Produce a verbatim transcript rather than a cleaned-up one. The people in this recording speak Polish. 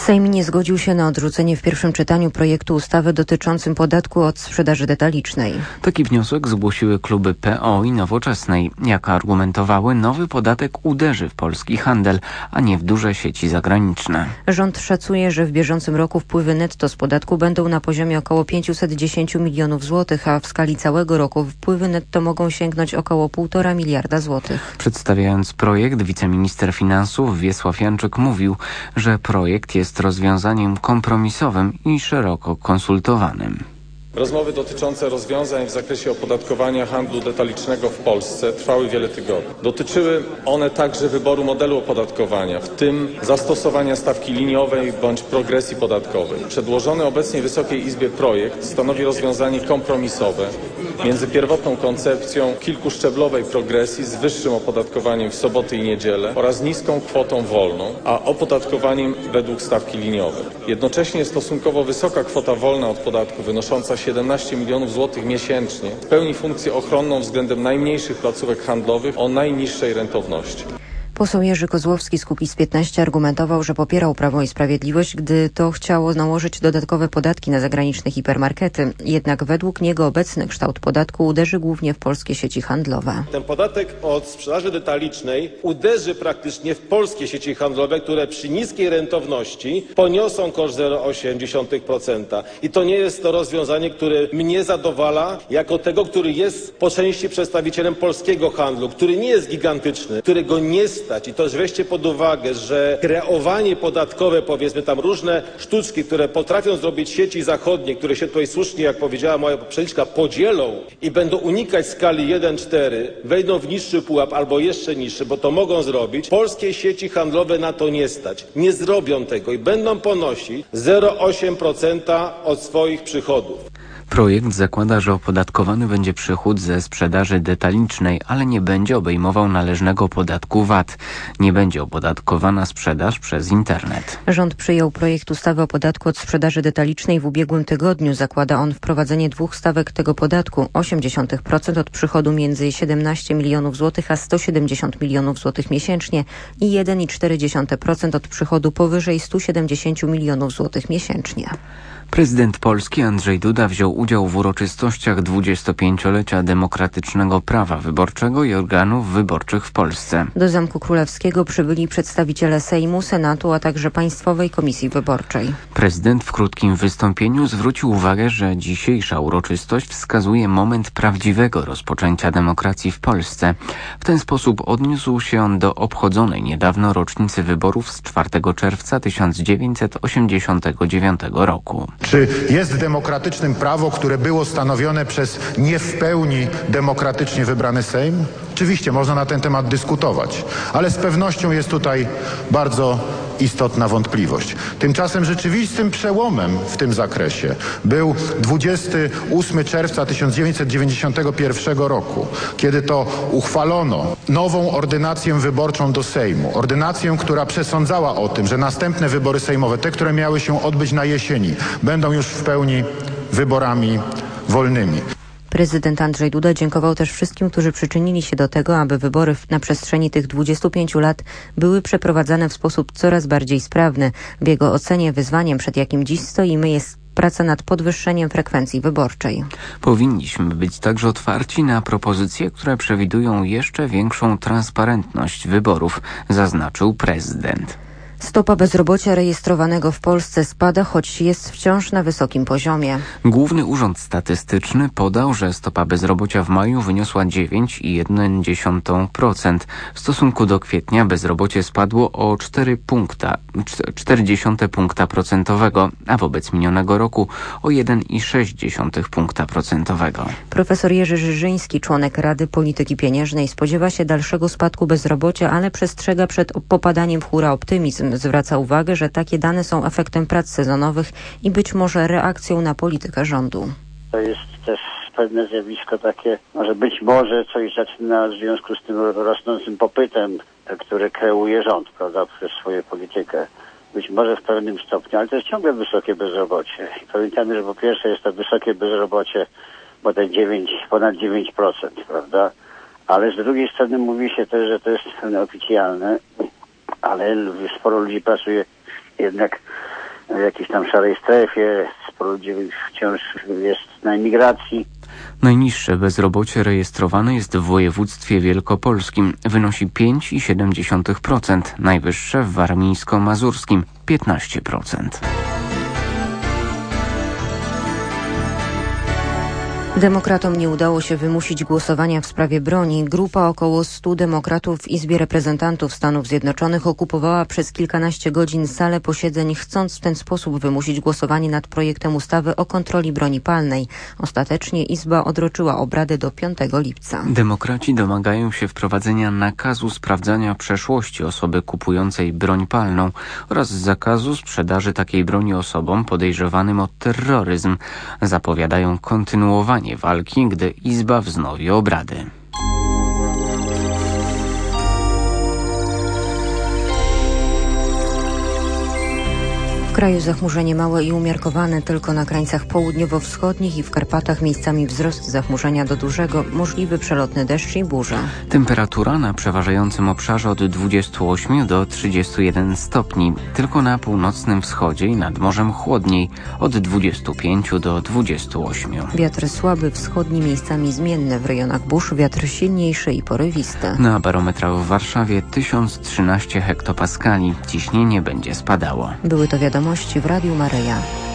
Sejm nie zgodził się na odrzucenie w pierwszym czytaniu projektu ustawy dotyczącym podatku od sprzedaży detalicznej. Taki wniosek zgłosiły kluby P O i Nowoczesnej. Jak argumentowały, nowy podatek uderzy w polski handel, a nie w duże sieci zagraniczne. Rząd szacuje, że w bieżącym roku wpływy netto z podatku będą na poziomie około pięćset dziesięć milionów złotych, a w skali całego roku wpływy netto mogą sięgnąć około półtora miliarda złotych. Przedstawiając projekt, wiceminister finansów Wiesław Janczyk mówił, że projekt jest rozwiązaniem kompromisowym i szeroko konsultowanym. Rozmowy dotyczące rozwiązań w zakresie opodatkowania handlu detalicznego w Polsce trwały wiele tygodni. Dotyczyły one także wyboru modelu opodatkowania, w tym zastosowania stawki liniowej bądź progresji podatkowej. Przedłożony obecnie Wysokiej Izbie projekt stanowi rozwiązanie kompromisowe między pierwotną koncepcją kilkuszczeblowej progresji z wyższym opodatkowaniem w soboty i niedzielę oraz niską kwotą wolną, a opodatkowaniem według stawki liniowej. Jednocześnie stosunkowo wysoka kwota wolna od podatku wynosząca siedemnaście milionów złotych miesięcznie pełni funkcję ochronną względem najmniejszych placówek handlowych o najniższej rentowności. Poseł Jerzy Kozłowski z Kukiz piętnaście argumentował, że popierał Prawo i Sprawiedliwość, gdy to chciało nałożyć dodatkowe podatki na zagraniczne hipermarkety. Jednak według niego obecny kształt podatku uderzy głównie w polskie sieci handlowe. Ten podatek od sprzedaży detalicznej uderzy praktycznie w polskie sieci handlowe, które przy niskiej rentowności poniosą koszt zero przecinek osiem procent. I to nie jest to rozwiązanie, które mnie zadowala jako tego, który jest po części przedstawicielem polskiego handlu, który nie jest gigantyczny, którego nie stać. I to weźcie pod uwagę, że kreowanie podatkowe, powiedzmy tam różne sztuczki, które potrafią zrobić sieci zachodnie, które się tutaj słusznie, jak powiedziała moja poprzedniczka, podzielą i będą unikać skali jeden cztery, wejdą w niższy pułap albo jeszcze niższy, bo to mogą zrobić. Polskie sieci handlowe na to nie stać. Nie zrobią tego i będą ponosić zero przecinek osiem procent od swoich przychodów. Projekt zakłada, że opodatkowany będzie przychód ze sprzedaży detalicznej, ale nie będzie obejmował należnego podatku V A T. Nie będzie opodatkowana sprzedaż przez internet. Rząd przyjął projekt ustawy o podatku od sprzedaży detalicznej w ubiegłym tygodniu. Zakłada on wprowadzenie dwóch stawek tego podatku. osiemdziesiąt procent od przychodu między siedemnaście milionów złotych a sto siedemdziesiąt milionów złotych miesięcznie i jeden przecinek cztery procent od przychodu powyżej sto siedemdziesiąt milionów złotych miesięcznie. Prezydent Polski Andrzej Duda wziął udział w uroczystościach dwudziestopięciolecia demokratycznego prawa wyborczego i organów wyborczych w Polsce. Do Zamku Królewskiego przybyli przedstawiciele Sejmu, Senatu, a także Państwowej Komisji Wyborczej. Prezydent w krótkim wystąpieniu zwrócił uwagę, że dzisiejsza uroczystość wskazuje moment prawdziwego rozpoczęcia demokracji w Polsce. W ten sposób odniósł się on do obchodzonej niedawno rocznicy wyborów z czwartego czerwca tysiąc dziewięćset osiemdziesiątego dziewiątego roku. Czy jest demokratycznym prawo, które było stanowione przez nie w pełni demokratycznie wybrany Sejm? Oczywiście można na ten temat dyskutować, ale z pewnością jest tutaj bardzo istotna wątpliwość. Tymczasem rzeczywistym przełomem w tym zakresie był dwudziestego ósmego czerwca tysiąc dziewięćset dziewięćdziesiątego pierwszego roku, kiedy to uchwalono nową ordynację wyborczą do Sejmu. Ordynację, która przesądzała o tym, że następne wybory sejmowe, te, które miały się odbyć na jesieni, będą już w pełni wyborami wolnymi. Prezydent Andrzej Duda dziękował też wszystkim, którzy przyczynili się do tego, aby wybory na przestrzeni tych dwudziestu pięciu lat były przeprowadzane w sposób coraz bardziej sprawny. W jego ocenie wyzwaniem, przed jakim dziś stoimy, jest praca nad podwyższeniem frekwencji wyborczej. Powinniśmy być także otwarci na propozycje, które przewidują jeszcze większą transparentność wyborów, zaznaczył prezydent. Stopa bezrobocia rejestrowanego w Polsce spada, choć jest wciąż na wysokim poziomie. Główny Urząd Statystyczny podał, że stopa bezrobocia w maju wyniosła dziewięć przecinek jeden procent. W stosunku do kwietnia bezrobocie spadło o cztery przecinek cztery punkta procentowego, a wobec minionego roku o jeden przecinek sześć punkta procentowego. Profesor Jerzy Żyżyński, członek Rady Polityki Pieniężnej, spodziewa się dalszego spadku bezrobocia, ale przestrzega przed popadaniem w hura optymizm. Zwraca uwagę, że takie dane są efektem prac sezonowych i być może reakcją na politykę rządu. To jest też pewne zjawisko takie, może być może coś zaczyna w związku z tym rosnącym popytem, który kreuje rząd, prawda, przez swoją politykę. Być może w pewnym stopniu, ale to jest ciągle wysokie bezrobocie. I pamiętamy, że po pierwsze jest to wysokie bezrobocie, bodaj dziewięć, ponad dziewięć procent, prawda? Ale z drugiej strony mówi się też, że to jest oficjalne, ale sporo ludzi pracuje jednak w jakiejś tam szarej strefie, sporo ludzi wciąż jest na emigracji. Najniższe bezrobocie rejestrowane jest w województwie wielkopolskim. Wynosi pięć przecinek siedem procent, najwyższe w warmińsko-mazurskim piętnaście procent. Demokratom nie udało się wymusić głosowania w sprawie broni. Grupa około stu demokratów w Izbie Reprezentantów Stanów Zjednoczonych okupowała przez kilkanaście godzin salę posiedzeń, chcąc w ten sposób wymusić głosowanie nad projektem ustawy o kontroli broni palnej. Ostatecznie Izba odroczyła obrady do piątego lipca. Demokraci domagają się wprowadzenia nakazu sprawdzania przeszłości osoby kupującej broń palną oraz zakazu sprzedaży takiej broni osobom podejrzewanym o terroryzm. Zapowiadają kontynuowanie walki, gdy Izba wznowi obrady. W kraju zachmurzenie małe i umiarkowane, tylko na krańcach południowo-wschodnich i w Karpatach miejscami wzrost zachmurzenia do dużego, możliwy przelotny deszcz i burza. Temperatura na przeważającym obszarze od dwudziestu ośmiu do trzydziestu jeden stopni. Tylko na północnym wschodzie i nad morzem chłodniej od dwudziestu pięciu do dwudziestu ośmiu. Wiatr słaby, wschodni, miejscami zmienne, w rejonach burz wiatr silniejszy i porywisty. Na barometrach w Warszawie tysiąc trzynaście hektopaskali. Ciśnienie będzie spadało. Były to wiadomości w Radiu Maryja.